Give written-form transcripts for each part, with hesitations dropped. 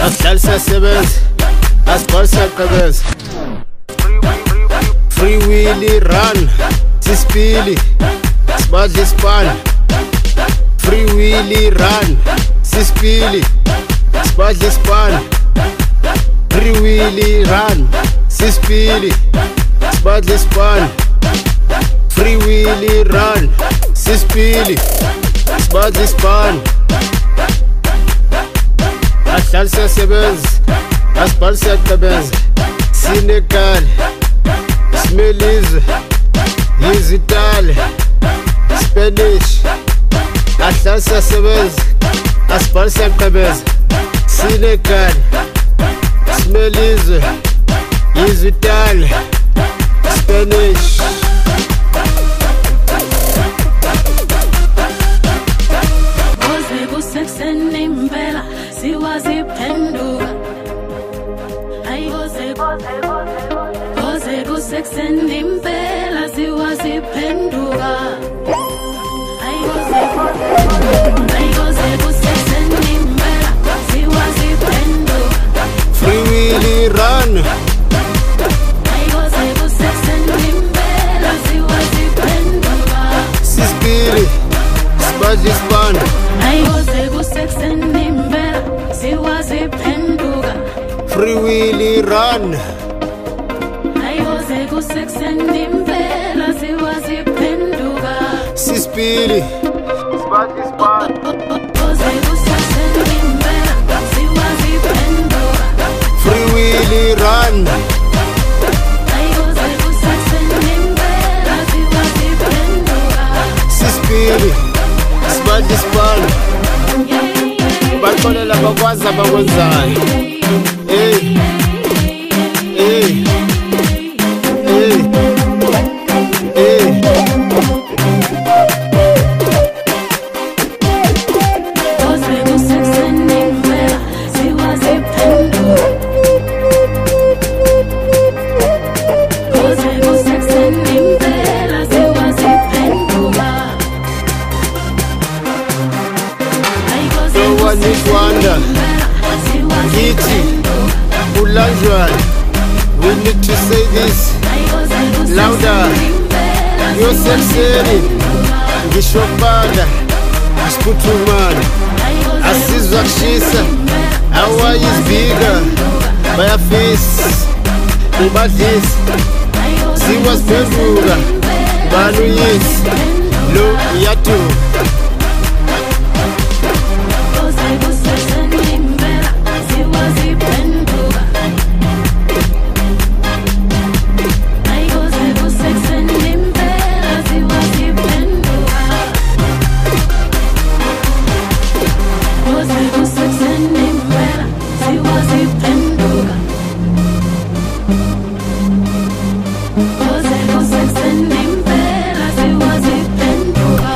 Ahlali siyasebenza, asibhali siyaqhebeza. Free Willy run, sisipili, sibadla isipani. Free Willy run, sisipili, sibadla isipani. Free Willy run, sisipili, sibadla isipani. Free Willy run, sisipili, sibadla isipani. Ahlali siyasebenza, asibhali siyaqhebeza. Sinekali, Smelizwe, Izitali, Spanish. Ahlali siyasebenza, asibhali siyaqhebeza. Sinekali, Smelizwe, Izitali, Spanish. Sekseni impela siwaziphenduka. Sekseni impela siwaziphenduka. Free Willy run, Sekseni impela siwaziphenduka. sisipili, sibadla isipani. Sekseni impela siwaziphenduka. Free Willy run, Sekseni impela siwaziphenduka. sisipili, sibadla isipani. Sekseni impela siwaziphenduka. Free Willy run, Sekseni impela siwaziphenduka. sisipili, sibadla isipani. Baxolela bakwazi abakwenzayo. Hey, hey, hey, hey. Sekseni impela siwaziphenduka. Sekseni impela siwaziphenduka. No one is wonder. Kithi, Ulanjwana. We need to say this louder. Yosekseni, ngishobanda, isiphuthumana. Asizwa kushisa, our is bigger. Bayafisa, ngibadlisa. Siwaziphenduka, baluyisi, lo iyatuka. Sekseni impela siwaziphenduka. Sekseni impela siwaziphenduka. Sekseni impela siwaziphenduka. Sekseni impela siwaziphenduka.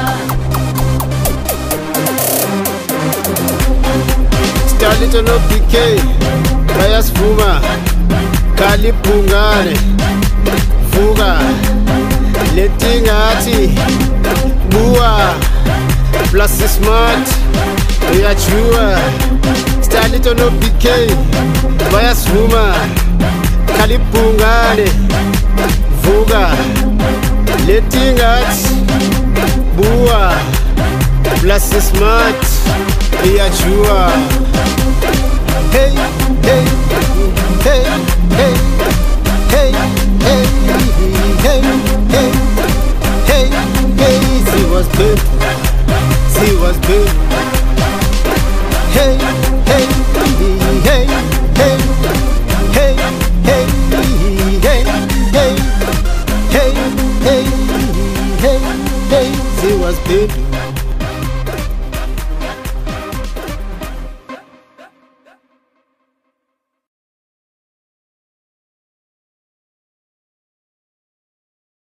Stalito no PK, bayasivuma, Khalibhungane, vuka, letingathi, buwa, plus smart, uyajua. Stalito no PK, bayasivuma, Khalibhungane, vuka, letingathi, buwa, plus smart, uyajua. Hey, hey, hey, hey, hey, hey, hey, hey, hey, hey, she was good, she was good. Hey, hey, hey, hey, hey, hey, hey, hey, hey, hey, hey, hey, she was good.